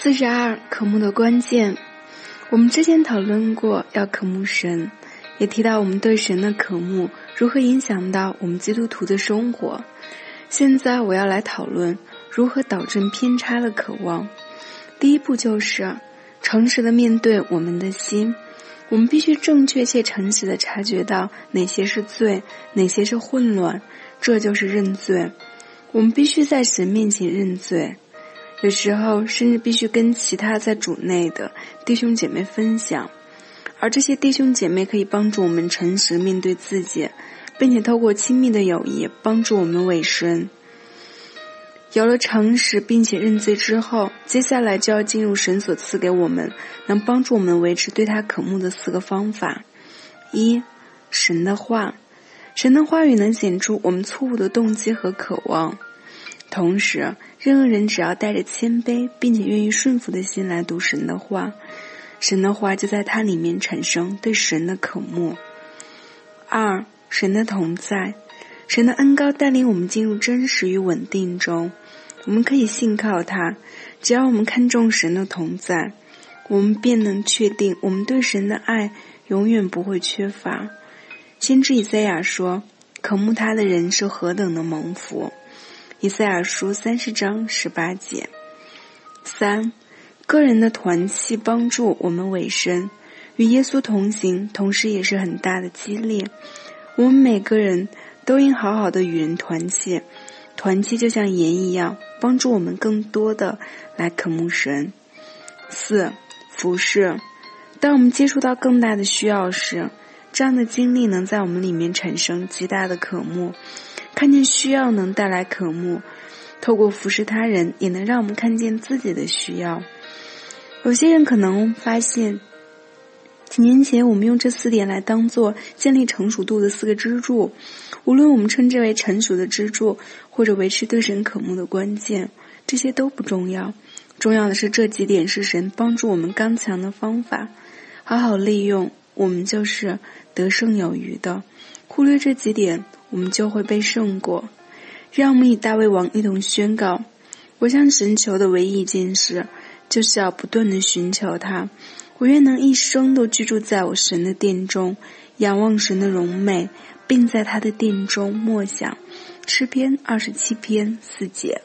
42渴慕的关键。我们之前讨论过要渴慕神，也提到我们对神的渴慕如何影响到我们基督徒的生活。现在我要来讨论如何导正偏差的渴望。第一步就是诚实的面对我们的心，我们必须正确且诚实的察觉到哪些是罪，哪些是混乱，这就是认罪。我们必须在神面前认罪，有时候甚至必须跟其他在主内的弟兄姐妹分享，而这些弟兄姐妹可以帮助我们诚实面对自己，并且透过亲密的友谊帮助我们委身。有了诚实并且认罪之后，接下来就要进入神所赐给我们能帮助我们维持对他渴慕的4个方法。1. 神的话。神的话语能显出我们错误的动机和渴望，同时任何人只要带着谦卑并且愿意顺服的心来读神的话，神的话就在它里面产生对神的渴慕。2. 神的同在。神的恩膏带领我们进入真实与稳定中，我们可以信靠他，只要我们看重神的同在，我们便能确定我们对神的爱永远不会缺乏。先知以赛亚说，渴慕他的人是何等的蒙福。以赛亚书30章18节。3. 个人的团契帮助我们委身，与耶稣同行，同时也是很大的激励。我们每个人都应好好的与人团契，团契就像盐一样，帮助我们更多的来渴慕神。4. 服侍。当我们接触到更大的需要时，这样的经历能在我们里面产生极大的渴慕，看见需要能带来渴慕，透过服侍他人也能让我们看见自己的需要。有些人可能发现，几年前我们用这4点来当做建立成熟度的4个支柱，无论我们称之为成熟的支柱或者维持对神渴慕的关键，这些都不重要，重要的是这几点是神帮助我们刚强的方法，好好利用，我们就是得胜有余的。忽略这几点，我们就会被胜过。让我们与大卫王一同宣告，我向神求的唯一一件事，就是要不断地寻求他。我愿能一生都居住在我神的殿中，仰望神的荣美，并在他的殿中默想。诗篇27篇4节。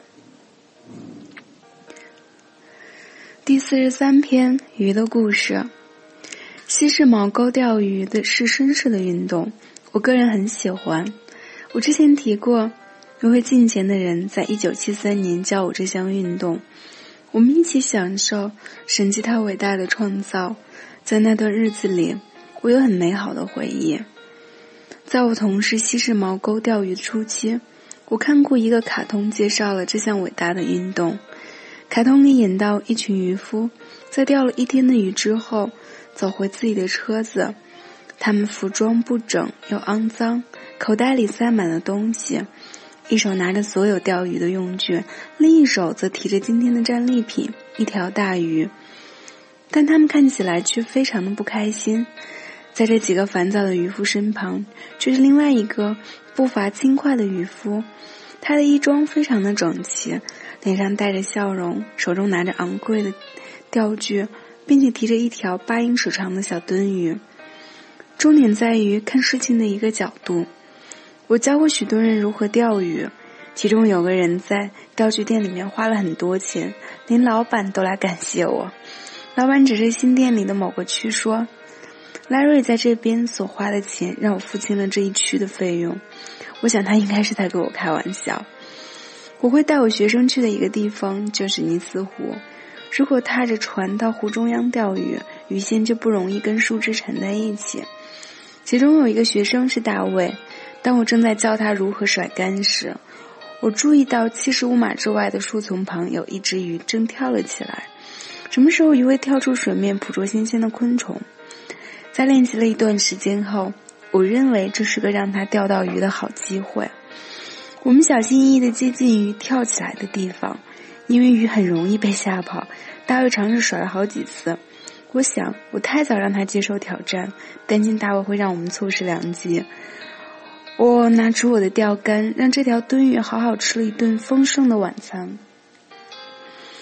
第43篇，鱼的故事。西式毛钩钓鱼的是绅士的运动，我个人很喜欢。我之前提过，有位敬虔的人在1973年教我这项运动，我们一起享受神及他伟大的创造。在那段日子里，我有很美好的回忆。在我从事西式毛钩钓鱼的初期，我看过一个卡通介绍了这项伟大的运动。卡通里演到一群渔夫在钓了1天的鱼之后走回自己的车子，他们服装不整又肮脏，口袋里塞满了东西，一手拿着所有钓鱼的用具，另一手则提着今天的战利品——1条大鱼。但他们看起来却非常的不开心。在这几个烦躁的渔夫身旁，却是另外一个步伐轻快的渔夫，他的衣装非常的整齐，脸上带着笑容，手中拿着昂贵的钓具，并且提着1条8英尺长的小墩鱼。重点在于看事情的一个角度。我教过许多人如何钓鱼，其中有个人在钓具店里面花了很多钱，连老板都来感谢我。老板指着新店里的某个区说，莱瑞在这边所花的钱让我付清了这一区的费用。我想他应该是在跟我开玩笑。我会带我学生去的一个地方就是尼斯湖，如果踏着船到湖中央钓鱼，鱼线就不容易跟树枝缠在一起。其中有一个学生是大卫，当我正在教他如何甩竿时，我注意到75码之外的树丛旁有一只鱼正跳了起来。什么时候鱼会跳出水面捕捉新鲜的昆虫？在练习了一段时间后，我认为这是个让他钓到鱼的好机会。我们小心翼翼地接近鱼跳起来的地方，因为鱼很容易被吓跑。大卫尝试甩了好几次，我想我太早让他接受挑战，担心大卫会让我们错失良机。我拿出我的钓竿，让这条墩鱼好好吃了一顿丰盛的晚餐。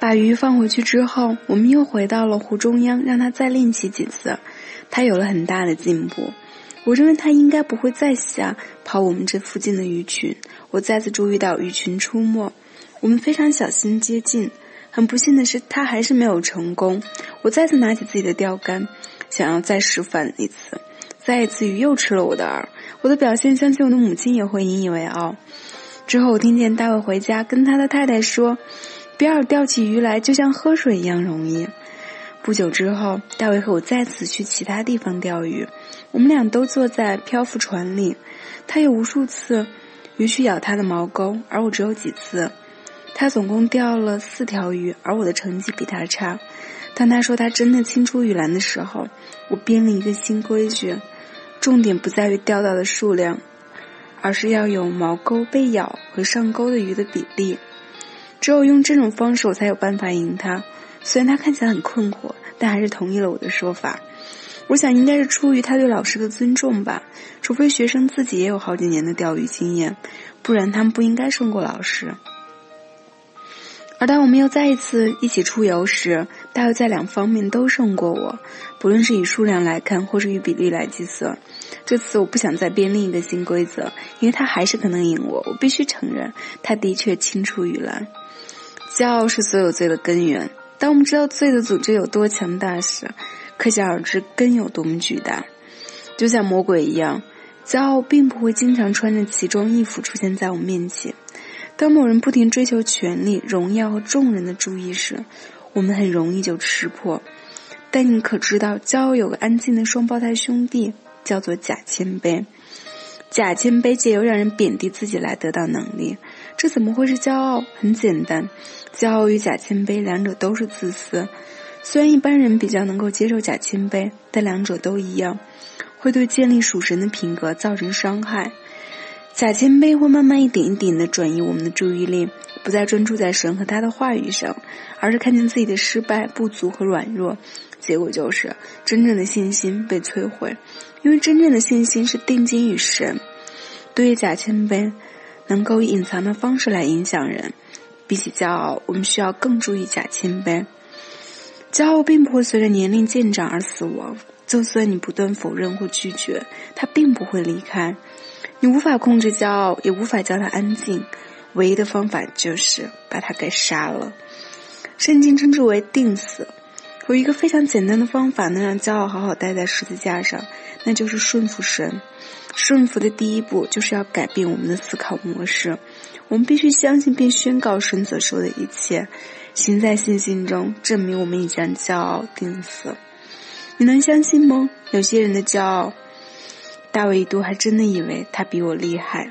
把鱼放回去之后，我们又回到了湖中央，让它再练习几次。它有了很大的进步。我认为它应该不会再下跑我们这附近的鱼群。我再次注意到鱼群出没，我们非常小心接近。很不幸的是，它还是没有成功。我再次拿起自己的钓竿，想要再示范一次。再一次鱼又吃了我的饵，我的表现相信我的母亲也会引以为傲。之后我听见大卫回家跟他的太太说，比尔钓起鱼来就像喝水一样容易。不久之后，大卫和我再次去其他地方钓鱼，我们俩都坐在漂浮船里。他有无数次鱼去咬他的锚钩，而我只有几次。他总共钓了4条鱼，而我的成绩比他差。当他说他真的青出于蓝的时候，我编了一个新规矩，重点不在于钓到的数量，而是要有锚钩被咬和上钩的鱼的比例。只有用这种方式，我才有办法赢他。虽然他看起来很困惑，但还是同意了我的说法。我想应该是出于他对老师的尊重吧，除非学生自己也有好几年的钓鱼经验，不然他们不应该胜过老师。而当我们又再一次一起出游时，大卫在2方面都胜过我，不论是以数量来看，或是以比例来计算。这次我不想再编另一个新规则，因为他还是可能赢我。我必须承认，他的确青出于蓝。骄傲是所有罪的根源。当我们知道罪的组织有多强大时，可想而知根有多么巨大。就像魔鬼一样，骄傲并不会经常穿着奇装异服出现在我们面前。当某人不停追求权力、荣耀和众人的注意时，我们很容易就吃破。但你可知道，骄傲有个安静的双胞胎兄弟，叫做假谦卑。假谦卑借由让人贬低自己来得到能力。这怎么会是骄傲？很简单，骄傲与假谦卑两者都是自私。虽然一般人比较能够接受假谦卑，但两者都一样，会对建立属神的品格造成伤害。假谦卑会慢慢一点一点地转移我们的注意力，不再专注在神和他的话语上，而是看见自己的失败、不足和软弱。结果就是真正的信心被摧毁，因为真正的信心是定睛于神。对于假谦卑，能够以隐藏的方式来影响人。比起骄傲，我们需要更注意假谦卑。骄傲并不会随着年龄渐长而死亡，就算你不断否认或拒绝，它并不会离开。你无法控制骄傲，也无法叫它安静，唯一的方法就是把它给杀了。圣经称之为钉死。有一个非常简单的方法能让骄傲好好待在十字架上，那就是顺服神。顺服的第一步就是要改变我们的思考模式。我们必须相信并宣告神所说的一切，行在信心中，证明我们已将骄傲钉死。你能相信吗？有些人的骄傲，大卫一度还真的以为他比我厉害。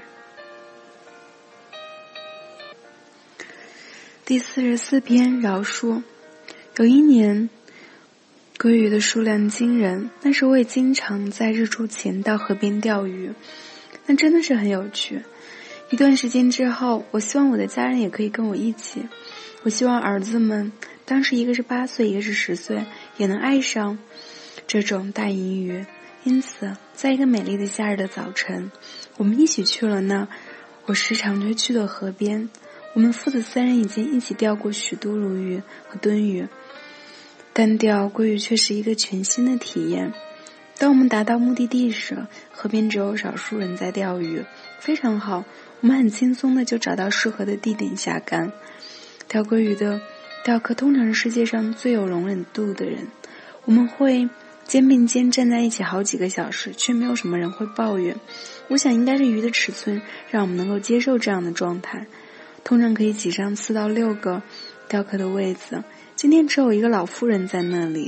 第44篇饶恕。有一年，鲑鱼的数量惊人，那时我也经常在日出前到河边钓鱼，那真的是很有趣。一段时间之后，我希望我的家人也可以跟我一起。我希望儿子们，当时一个是8岁，一个是10岁，也能爱上这种大银鱼。因此，在一个美丽的夏日的早晨，我们一起去了那我时常会去的河边。我们父子3人已经一起钓过许多鲈鱼和敦鱼，单钓鲑鱼却是一个全新的体验。当我们达到目的地时，河边只有少数人在钓鱼，非常好，我们很轻松的就找到适合的地点下竿。钓鲑鱼的钓客通常是世界上最有容忍度的人，我们会肩并肩站在一起好几个小时，却没有什么人会抱怨。我想应该是鱼的尺寸让我们能够接受这样的状态，通常可以挤上4到6个钓客的位子。今天只有一个老妇人在那里。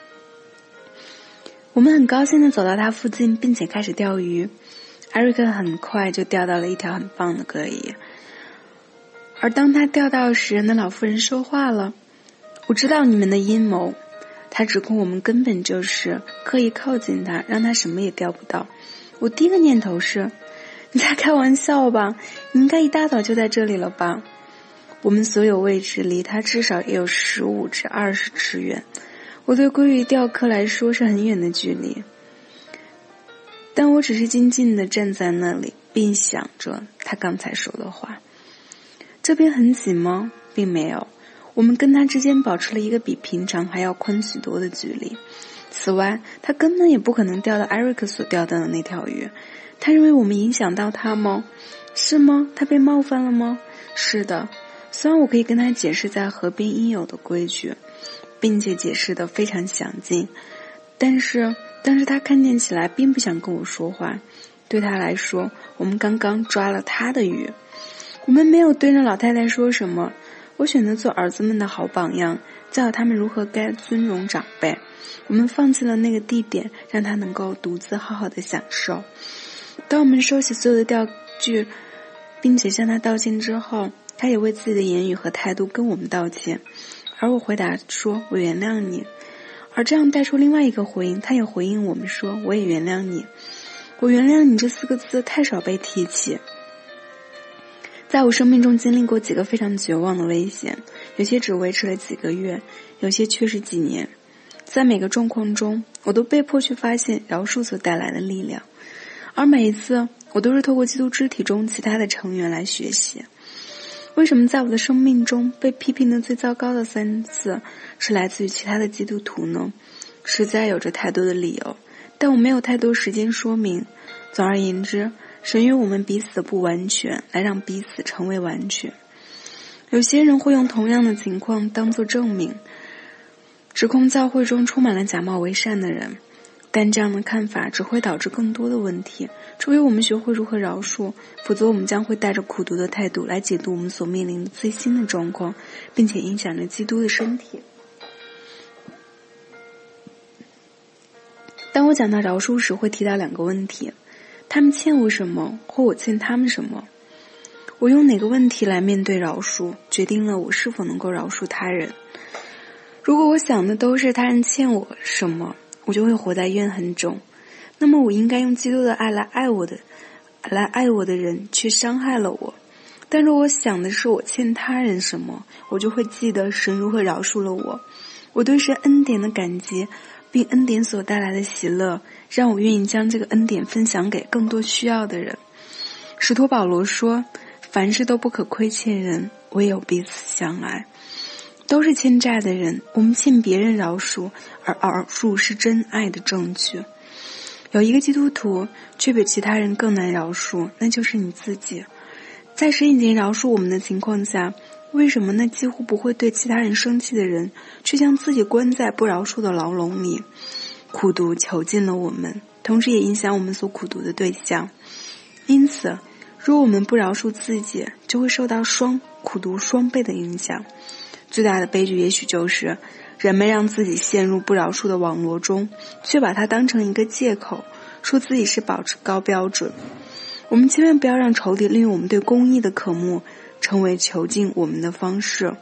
我们很高兴地走到他附近，并且开始钓鱼。艾瑞克很快就钓到了一条很棒的蛤蜊，而当他钓到时，那老妇人说话了：我知道你们的阴谋。他指控我们根本就是刻意靠近他，让他什么也钓不到。我第一个念头是，你在开玩笑吧？你应该一大早就在这里了吧？我们所有位置离他至少也有15至20尺远。我对鲑鱼钓客来说是很远的距离，但我只是静静地站在那里，并想着他刚才说的话。这边很挤吗？并没有。 我们跟他之间保持了一个比平常还要宽许多的距离。此外，他根本也不可能钓到艾瑞克所钓到的那条鱼。他认为我们影响到他吗？是吗？他被冒犯了吗？是的。虽然我可以跟他解释在河边应有的规矩，并且解释得非常详尽，但是他看见起来并不想跟我说话。对他来说，我们刚刚抓了他的鱼。我们没有对着老太太说什么。我选择做儿子们的好榜样，教导他们如何该尊荣长辈。我们放弃了那个地点，让他能够独自好好的享受。当我们收起所有的钓具，并且向他道歉之后，他也为自己的言语和态度跟我们道歉。而我回答说，我原谅你。而这样带出另外一个回应，他也回应我们说，我也原谅你。我原谅你这4个字太少被提起。在我生命中经历过几个非常绝望的危险，有些只维持了几个月，有些却是几年。在每个状况中，我都被迫去发现饶恕所带来的力量，而每一次我都是透过基督肢体中其他的成员来学习。为什么在我的生命中被批评的最糟糕的3次是来自于其他的基督徒呢？实在有着太多的理由，但我没有太多时间说明。总而言之，神与我们彼此的不完全，来让彼此成为完全。有些人会用同样的情况当作证明，指控教会中充满了假冒为善的人，但这样的看法只会导致更多的问题。除非我们学会如何饶恕，否则我们将会带着苦毒的态度来解读我们所面临的最新的状况，并且影响着基督的身体。当我讲到饶恕时，会提到2个问题：他们欠我什么，或我欠他们什么。我用哪个问题来面对饶恕，决定了我是否能够饶恕他人。如果我想的都是他人欠我什么，我就会活在怨恨中。那么我应该用基督的爱来爱我的人，却伤害了我。但是我想的是我欠他人什么，我就会记得神如何饶恕了我。我对神恩典的感激，并恩典所带来的喜乐，让我愿意将这个恩典分享给更多需要的人。使徒保罗说，凡事都不可亏欠人，唯有彼此相爱。都是欠债的人，我们欠别人饶恕，而饶恕是真爱的证据。有一个基督徒却比其他人更难饶恕，那就是你自己。在神已经饶恕我们的情况下，为什么那几乎不会对其他人生气的人，却将自己关在不饶恕的牢笼里？苦毒囚禁了我们，同时也影响我们所苦毒的对象。因此，若我们不饶恕自己，就会受到苦毒双倍的影响。最大的悲剧也许就是人们让自己陷入不饶恕的网络中，却把它当成一个借口，说自己是保持高标准。我们千万不要让仇敌利用我们对公义的渴慕成为囚禁我们的方式，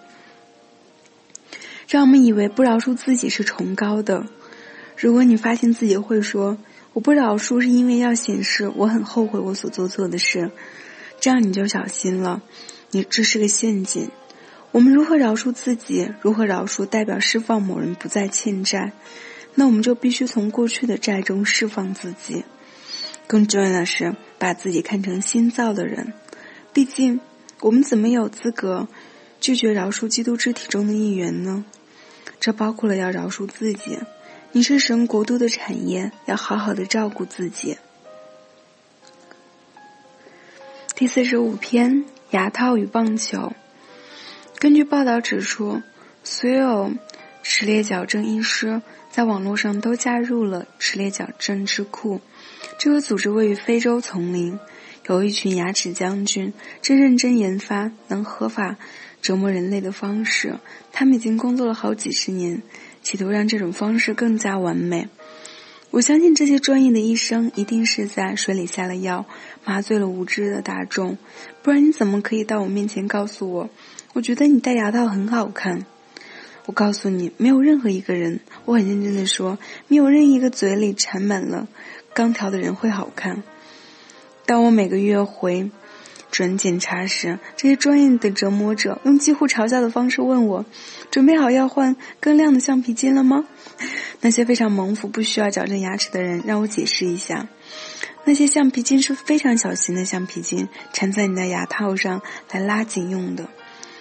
让我们以为不饶恕自己是崇高的。如果你发现自己会说，我不饶恕是因为要显示我很后悔我所做的事，这样你就小心了，这是个陷阱。我们如何饶恕自己，如何饶恕代表释放某人不再欠债，那我们就必须从过去的债中释放自己。更重要的是，把自己看成新造的人。毕竟，我们怎么有资格拒绝饶恕基督肢体中的一员呢？这包括了要饶恕自己。你是神国度的产业，要好好的照顾自己。第45篇，牙套与棒球。根据报道指出，所有齿列矫正医师在网络上都加入了齿列矫正智库。这个组织位于非洲丛林，有一群牙齿将军正认真研发能合法折磨人类的方式。他们已经工作了好几十年，企图让这种方式更加完美。我相信这些专业的医生一定是在水里下了药，麻醉了无知的大众，不然你怎么可以到我面前告诉我觉得你戴牙套很好看？我告诉你，没有任何一个人，我很认真地说，没有任何一个嘴里缠满了钢条的人会好看。当我每个月回准检查时，这些专业的折磨者用几乎嘲笑的方式问我，准备好要换更亮的橡皮筋了吗？那些非常蒙福不需要矫正牙齿的人让我解释一下，那些橡皮筋是非常小型的橡皮筋，缠在你的牙套上来拉紧用的。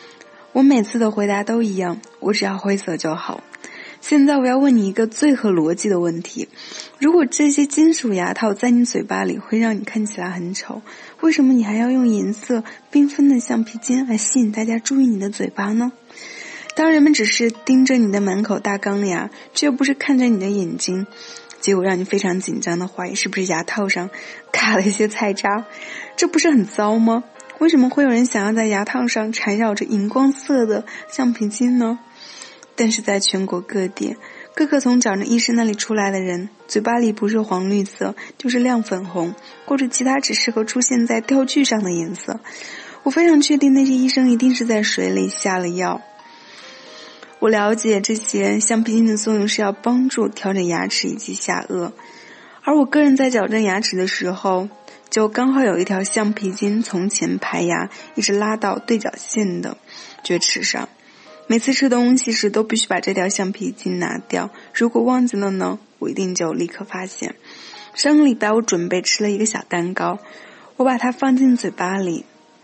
我每次的回答都一样，我只要灰色就好。现在我要问你一个最合逻辑的问题，如果这些金属牙套在你嘴巴里会让你看起来很丑，为什么你还要用颜色缤纷的橡皮筋来吸引大家注意你的嘴巴呢？当人们只是盯着你的满口大钢牙，却不是看着你的眼睛，结果让你非常紧张的怀疑是不是牙套上卡了一些菜渣，这不是很糟吗？为什么会有人想要在牙套上缠绕着荧光色的橡皮筋呢？但是在全国各地，各个从矫正医生那里出来的人，嘴巴里不是黄绿色，就是亮粉红，或者其他只适合出现在钓具上的颜色。我非常确定那些医生一定是在水里下了药。我了解这些橡皮筋的作用是要帮助调整牙齿以及下颚，而我个人在矫正牙齿的时候，就刚好有一条橡皮筋从前排牙一直拉到对角线的臼齿上。每次吃东西时都必须把这条橡皮筋拿掉，如果忘记了呢，我一定就立刻发现。上个礼拜我准备吃了一个小蛋糕，我把它放进嘴巴里，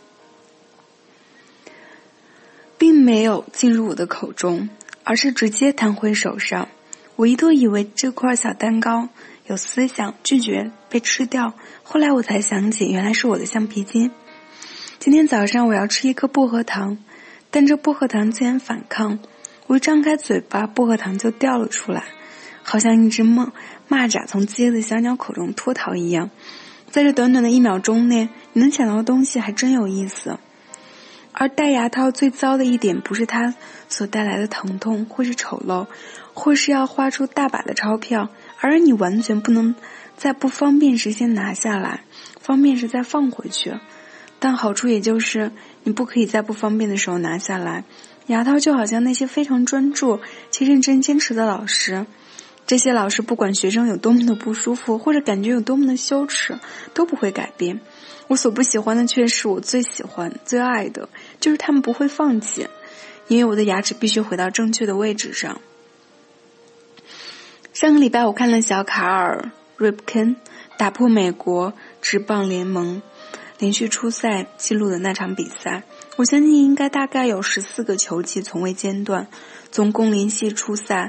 并没有进入我的口中，而是直接弹回手上。我一度以为这块小蛋糕有思想，拒绝被吃掉，后来我才想起原来是我的橡皮筋。今天早上我要吃一颗薄荷糖，但这薄荷糖竟然反抗，我一张开嘴巴，薄荷糖就掉了出来，好像一只蚂蚱从结的小鸟口中脱逃一样。在这短短的1秒钟内，你能想到的东西还真有意思。而戴牙套最糟的一点，不是它所带来的疼痛或是丑陋，或是要花出大把的钞票，而是你完全不能在不方便时先拿下来，方便时再放回去。但好处也就是你不可以在不方便的时候拿下来。牙套就好像那些非常专注且认真坚持的老师，这些老师不管学生有多么的不舒服，或者感觉有多么的羞耻，都不会改变。我所不喜欢的却是我最喜欢最爱的，就是他们不会放弃，因为我的牙齿必须回到正确的位置上。上个礼拜我看了小卡尔·瑞普肯打破美国职棒联盟连续出赛记录的那场比赛，我相信应该大概有14个球季从未间断，总共连续出赛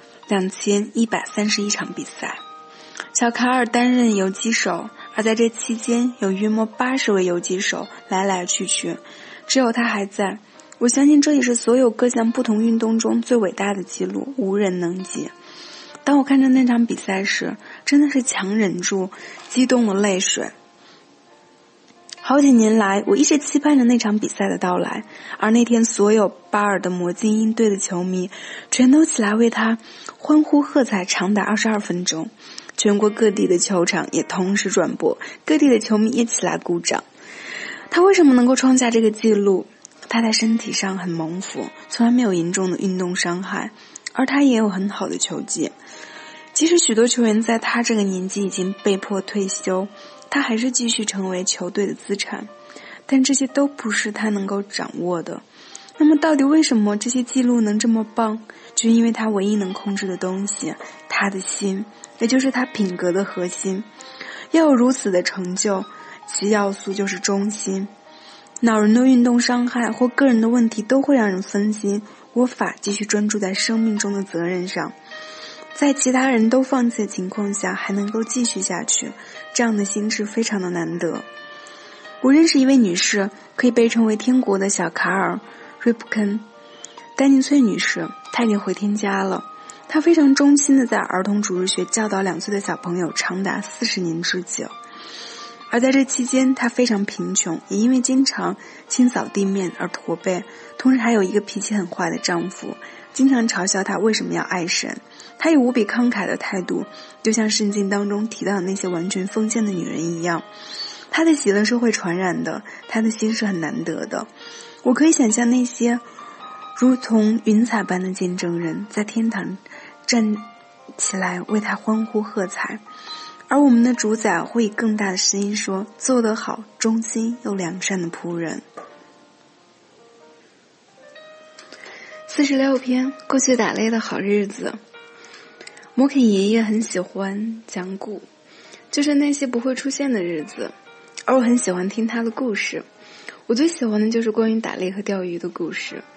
2131场比赛。小卡尔担任游击手，而在这期间有约莫80位游击手来来去去，只有他还在。我相信这也是所有各项不同运动中最伟大的记录，无人能及。当我看着那场比赛时，真的是强忍住激动的泪水。好几年来，我一直期盼着那场比赛的到来，而那天所有巴尔的摩精英队的球迷全都起来为他欢呼喝彩长达22分钟。全国各地的球场也同时转播，各地的球迷也起来鼓掌。他为什么能够创下这个记录？他在身体上很猛虎，从来没有严重的运动伤害，而他也有很好的球技。即使许多球员在他这个年纪已经被迫退休，他还是继续成为球队的资产，但这些都不是他能够掌握的。那么到底为什么这些记录能这么棒？就是因为他唯一能控制的东西，他的心，也就是他品格的核心。要有如此的成就，其要素就是忠心。恼人的运动伤害或个人的问题都会让人分心，无法继续专注在生命中的责任上，在其他人都放弃的情况下还能够继续下去，这样的心智非常的难得。我认识一位女士，可以被称为天国的小卡尔·瑞普肯丹尼翠女士，她已经回天家了。她非常忠心地在儿童主日学教导2岁的小朋友长达40年之久，而在这期间她非常贫穷，也因为经常清扫地面而驼背，同时还有一个脾气很坏的丈夫，经常嘲笑她为什么要爱神。她有无比慷慨的态度，就像圣经当中提到的那些完全奉献的女人一样。她的喜乐是会传染的，她的心是很难得的。我可以想象那些如同云彩般的见证人在天堂站起来为他欢呼喝彩，而我们的主宰会以更大的声音说：做得好，忠心又良善的仆人。46篇，过去打猎的好日子。摩肯爷爷很喜欢讲古，就是那些不会出现的日子，而我很喜欢听他的故事。我最喜欢的就是关于打猎和钓鱼的故事。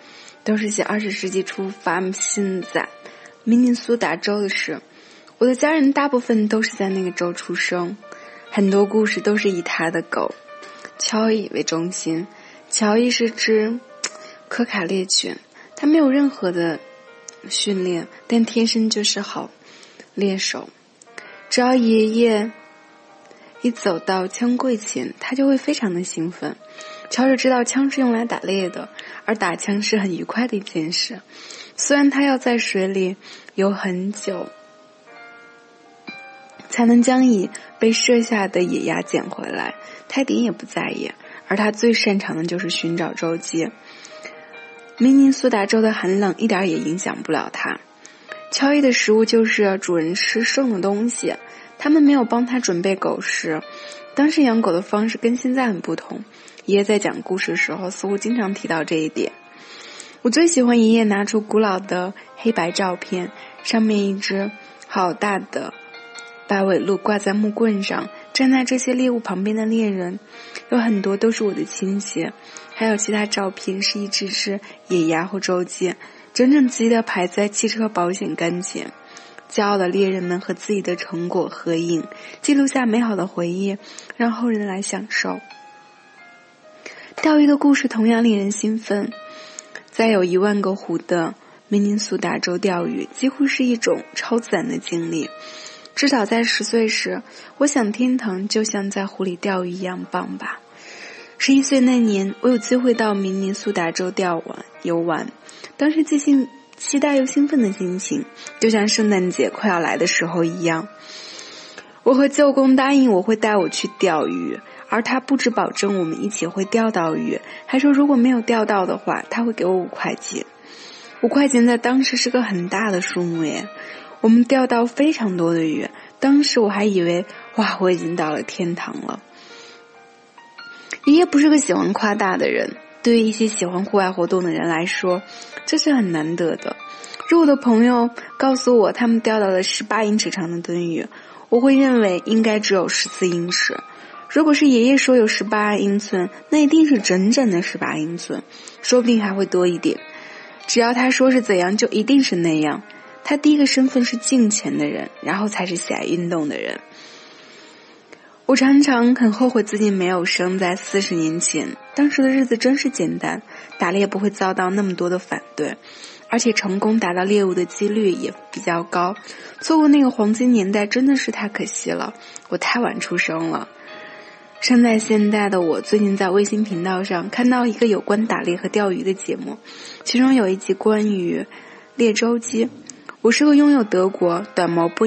都是写20世纪初发生在明尼苏达州的事。我的家人大部分都是在那个州出生，很多故事都是以他的狗乔伊为中心。乔伊是只可卡猎犬，他没有任何的训练，但天生就是好猎手。只要爷爷一走到枪柜前，他就会非常的兴奋。乔治知道枪是用来打猎的，而打枪是很愉快的一件事。虽然他要在水里游很久才能将已被射下的野鸭捡回来，他一点也不在意。而他最擅长的就是寻找周记。明尼苏达州的寒冷一点也影响不了他。乔伊的食物就是主人吃剩的东西，他们没有帮他准备狗食。当时养狗的方式跟现在很不同，爷爷在讲故事的时候似乎经常提到这一点。我最喜欢爷爷拿出古老的黑白照片，上面一只好大的白尾鹿挂在木棍上，站在这些猎物旁边的猎人有很多都是我的亲戚，还有其他照片是一只野鸭或周记，整整齐齐地排在汽车保险杆前。骄傲的猎人们和自己的成果合影，记录下美好的回忆，让后人来享受。钓鱼的故事同样令人兴奋。在有10000个湖的明尼苏达州钓鱼几乎是一种超自然的经历。至少在10岁时，我想天堂就像在湖里钓鱼一样棒吧。11岁那年，我有机会到明尼苏达州游玩，当时既期待又兴奋的心情，就像圣诞节快要来的时候一样。我和舅公答应我会带我去钓鱼，而他不只保证我们一起会钓到鱼，还说如果没有钓到的话，他会给我5块钱。5块钱在当时是个很大的数目耶。我们钓到非常多的鱼，当时我还以为哇，我已经到了天堂了。爷爷不是个喜欢夸大的人，对于一些喜欢户外活动的人来说，这是很难得的。如果我的朋友告诉我他们钓到了18英尺长的吨鱼，我会认为应该只有14英尺。如果是爷爷说有18英寸，那一定是整整的18英寸，说不定还会多一点。只要他说是怎样，就一定是那样。他第一个身份是敬虔的人，然后才是喜爱运动的人。我常常很后悔自己没有生在40年前，当时的日子真是简单，打猎不会遭到那么多的反对，而且成功打到猎物的几率也比较高。错过那个黄金年代真的是太可惜了，我太晚出生了。生在现代的我最近在卫星频道上看到一个有关打猎和钓鱼的节目，其中有一集关于猎周记。我是个拥有德国短毛波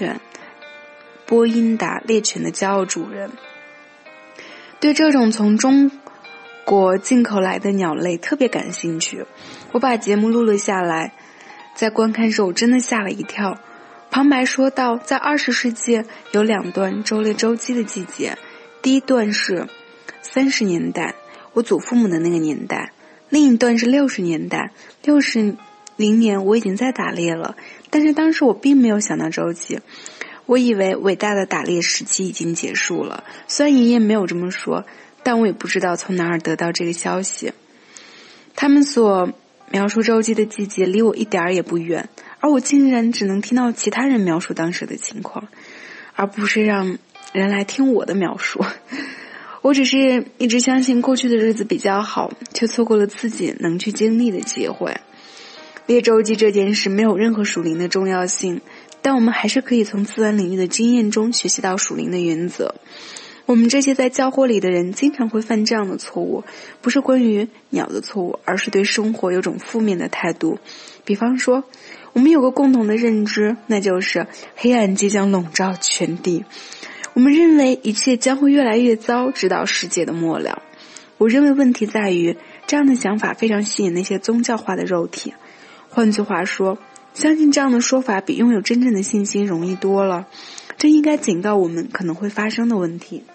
音达猎犬的骄傲主人，对这种从中国进口来的鸟类特别感兴趣。我把节目录了下来，在观看时我真的吓了一跳。旁白说到，在20世纪有2段狩猎周期的季节，第一段是30年代，我祖父母的那个年代，另一段是60年代。60年我已经在打猎了，但是当时我并没有想到周期，我以为伟大的打猎时期已经结束了。虽然爷爷没有这么说，但我也不知道从哪儿得到这个消息。他们所描述周期的季节离我一点儿也不远，而我竟然只能听到其他人描述当时的情况，而不是让人来听我的描述。我只是一直相信过去的日子比较好，却错过了自己能去经历的机会。猎周记这件事没有任何属灵的重要性，但我们还是可以从自然领域的经验中学习到属灵的原则。我们这些在教会里的人经常会犯这样的错误，不是关于鸟的错误，而是对生活有种负面的态度。比方说，我们有个共同的认知，那就是黑暗即将笼罩全地。我们认为一切将会越来越糟，直到世界的末了。我认为问题在于，这样的想法非常吸引那些宗教化的肉体。换句话说，相信这样的说法比拥有真正的信心容易多了。这应该警告我们可能会发生的问题。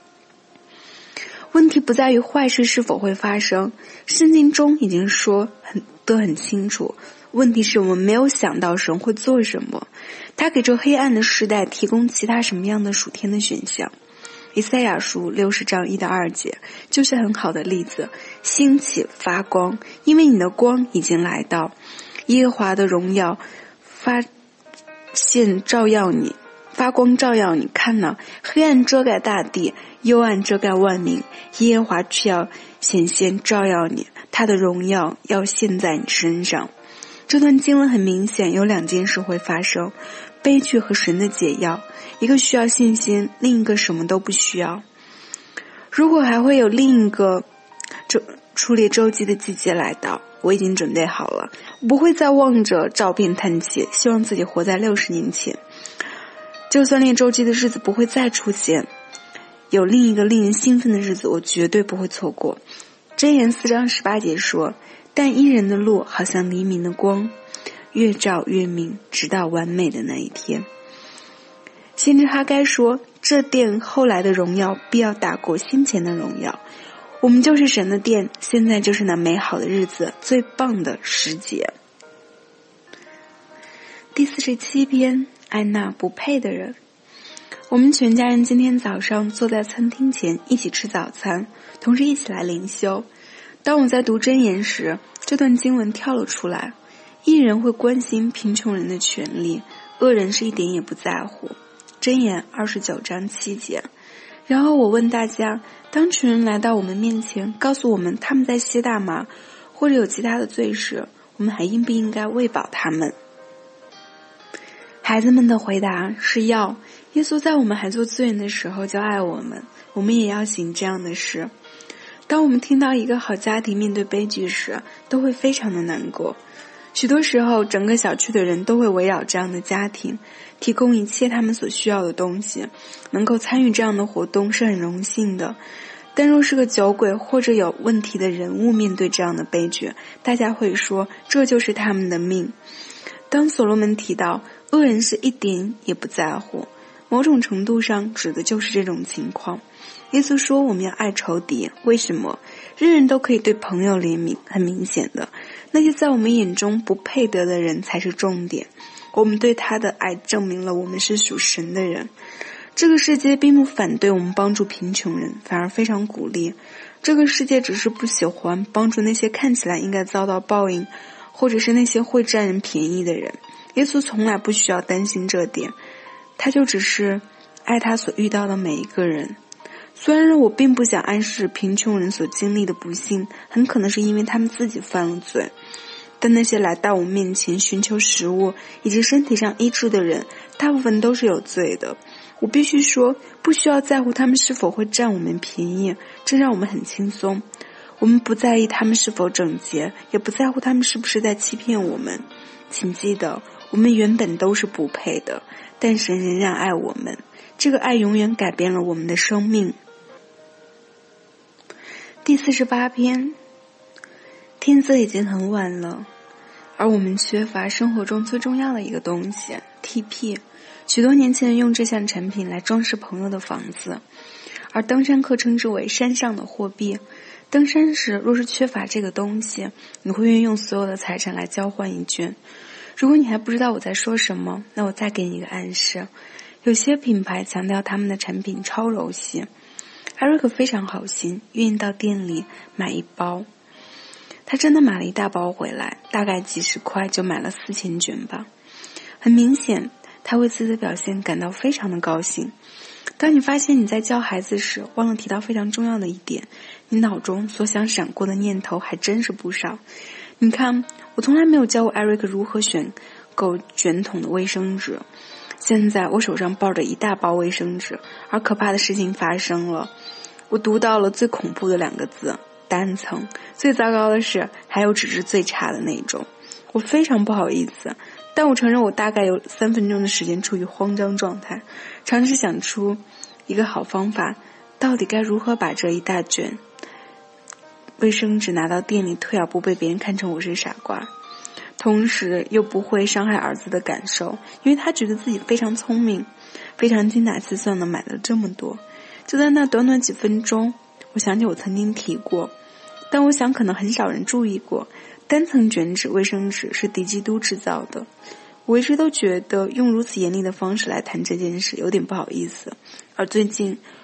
问题不在于坏事是否会发生，圣经中已经说得很清楚，问题是我们没有想到神会做什么，他给这黑暗的时代提供其他什么样的属天的选项。 以赛亚书60章1到2节就是很好的例子。兴起发光，因为你的光已经来到，耶和华的荣耀发光照耀你。看哪，黑暗遮盖大地，幽暗遮盖万民，耶和华却要显现照耀你，他的荣耀要现在你身上。这段经文很明显有2件事会发生，悲剧和神的解药，一个需要信心，另一个什么都不需要。如果还会有另一个出猎周记的季节来到，我已经准备好了，我不会再望着照片叹气，希望自己活在60年前。就算猎周记的日子不会再出现，有另一个令人兴奋的日子，我绝对不会错过。箴言4章18节说，但义人的路好像黎明的光，越照越明，直到完美的那一天。先知哈该说，这殿后来的荣耀必要大过先前的荣耀。我们就是神的殿，现在就是那美好的日子，最棒的时节。第47篇，爱那不配的人。我们全家人今天早上坐在餐厅前一起吃早餐，同时一起来灵修。当我在读箴言时，这段经文跳了出来，义人会关心贫穷人的权利，恶人是一点也不在乎。箴言29章7节。然后我问大家，当群人来到我们面前，告诉我们他们在吸大麻或者有其他的罪时，我们还应不应该喂饱他们？孩子们的回答是要。耶稣在我们还做罪人的时候就爱我们，我们也要行这样的事。当我们听到一个好家庭面对悲剧时，都会非常的难过。许多时候，整个小区的人都会围绕这样的家庭，提供一切他们所需要的东西。能够参与这样的活动是很荣幸的。但若是个酒鬼或者有问题的人物面对这样的悲剧，大家会说这就是他们的命。当所罗门提到恶人是一点也不在乎，某种程度上指的就是这种情况。耶稣说我们要爱仇敌，为什么？人人都可以对朋友怜悯，很明显的，那些在我们眼中不配得的人才是重点。我们对他的爱证明了我们是属神的人。这个世界并不反对我们帮助贫穷人，反而非常鼓励。这个世界只是不喜欢帮助那些看起来应该遭到报应，或者是那些会占人便宜的人。耶稣从来不需要担心这点，他就只是爱他所遇到的每一个人。虽然我并不想暗示贫穷人所经历的不幸很可能是因为他们自己犯了罪，但那些来到我面前寻求食物以及身体上医治的人，大部分都是有罪的。我必须说，不需要在乎他们是否会占我们便宜，这让我们很轻松。我们不在意他们是否整洁，也不在乎他们是不是在欺骗我们。请记得，我们原本都是不配的，但神仍然爱我们，这个爱永远改变了我们的生命。第48篇，天色已经很晚了，而我们缺乏生活中最重要的一个东西 TP。 许多年轻人用这项产品来装饰朋友的房子，而登山客称之为山上的货币。登山时若是缺乏这个东西，你会愿意用所有的财产来交换一卷。如果你还不知道我在说什么，那我再给你一个暗示。有些品牌强调他们的产品超柔细，艾瑞克非常好心，愿意到店里买一包。他真的买了一大包回来，大概几十块就买了4000卷吧。很明显，他为自己的表现感到非常的高兴。当你发现你在教孩子时忘了提到非常重要的一点，你脑中所想闪过的念头还真是不少。你看，我从来没有教过艾瑞克如何选购卷筒的卫生纸。现在我手上抱着一大包卫生纸，而可怕的事情发生了。我读到了最恐怖的2个字，单层。最糟糕的是，还有纸质最差的那种。我非常不好意思，但我承认我大概有3分钟的时间处于慌张状态，尝试想出一个好方法，到底该如何把这一大卷卫生纸拿到店里退而不被别人看成我是傻瓜，同时又不会伤害儿子的感受，因为他觉得自己非常聪明，非常精打细算的买了这么多。就在那短短几分钟，我想起我曾经提过，但我想可能很少人注意过，单层卷纸卫生纸是敌基督制造的。我一直都觉得用如此严厉的方式来谈这件事有点不好意思，而最近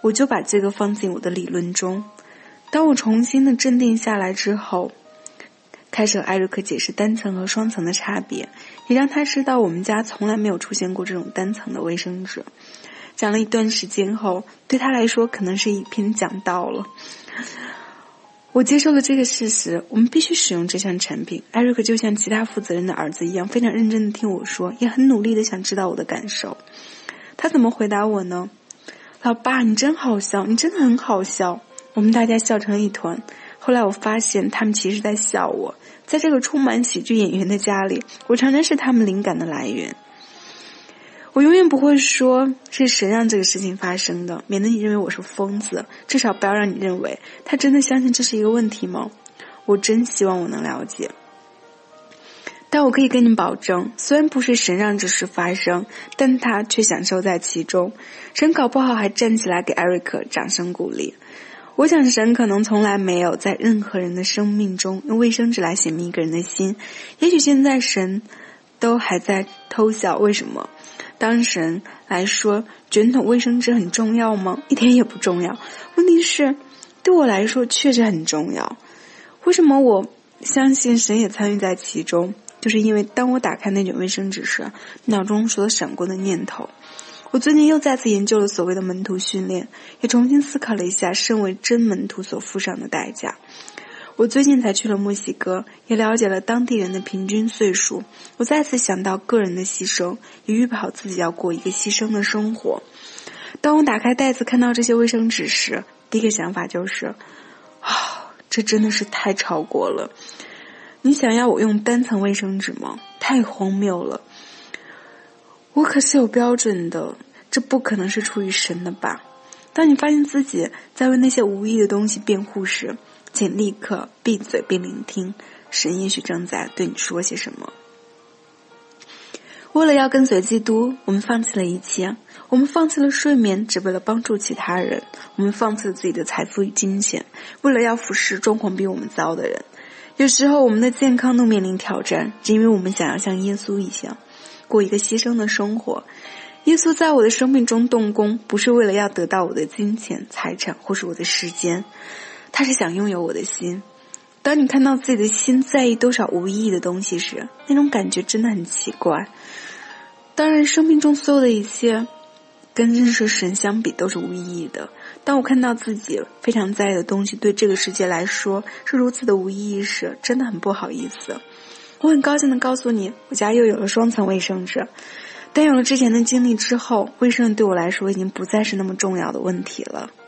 我就把这个放进我的理论中。当我重新的镇定下来之后，开始和艾瑞克解释单层和双层的差别，也让他知道我们家从来没有出现过这种单层的卫生纸。讲了一段时间后，对他来说可能是一篇讲道了。我接受了这个事实，我们必须使用这项产品。艾瑞克就像其他负责任的儿子一样，非常认真地听我说，也很努力地想知道我的感受。他怎么回答我呢？老爸，你真好笑，你真的很好笑。我们大家笑成一团。后来我发现他们其实在笑我。在这个充满喜剧演员的家里，我常常是他们灵感的来源。我永远不会说是神让这个事情发生的，免得你认为我是疯子，至少不要让你认为他真的相信这是一个问题吗？我真希望我能了解。但我可以跟你保证，虽然不是神让这事发生，但他却享受在其中。神搞不好还站起来给艾瑞克掌声鼓励。我想神可能从来没有在任何人的生命中用卫生纸来显明一个人的心。也许现在神都还在偷笑，为什么？当神来说卷筒卫生纸很重要吗？一点也不重要。问题是对我来说确实很重要。为什么我相信神也参与在其中？就是因为当我打开那卷卫生纸时，脑中所闪过的念头。我最近又再次研究了所谓的门徒训练，也重新思考了一下身为真门徒所付上的代价。我最近才去了墨西哥，也了解了当地人的平均岁数。我再次想到个人的牺牲，也预备好自己要过一个牺牲的生活。当我打开袋子看到这些卫生纸时，第一个想法就是这真的是太超过了。你想要我用单层卫生纸吗？太荒谬了。我可是有标准的，这不可能是出于神的吧？当你发现自己在为那些无意的东西辩护时，请立刻闭嘴并聆听，神也许正在对你说些什么。为了要跟随基督，我们放弃了一切。我们放弃了睡眠，只为了帮助其他人。我们放弃了自己的财富与金钱，为了要服侍状况比我们糟的人。有时候我们的健康都面临挑战，只因为我们想要像耶稣一样过一个牺牲的生活。耶稣在我的生命中动工，不是为了要得到我的金钱、财产或是我的时间，他是想拥有我的心。当你看到自己的心在意多少无意义的东西时，那种感觉真的很奇怪。当然，生命中所有的一切跟认识神相比都是无意义的。当我看到自己非常在意的东西对这个世界来说是如此的无意义时，真的很不好意思。我很高兴地告诉你，我家又有了双层卫生纸。但有了之前的经历之后，卫生对我来说已经不再是那么重要的问题了。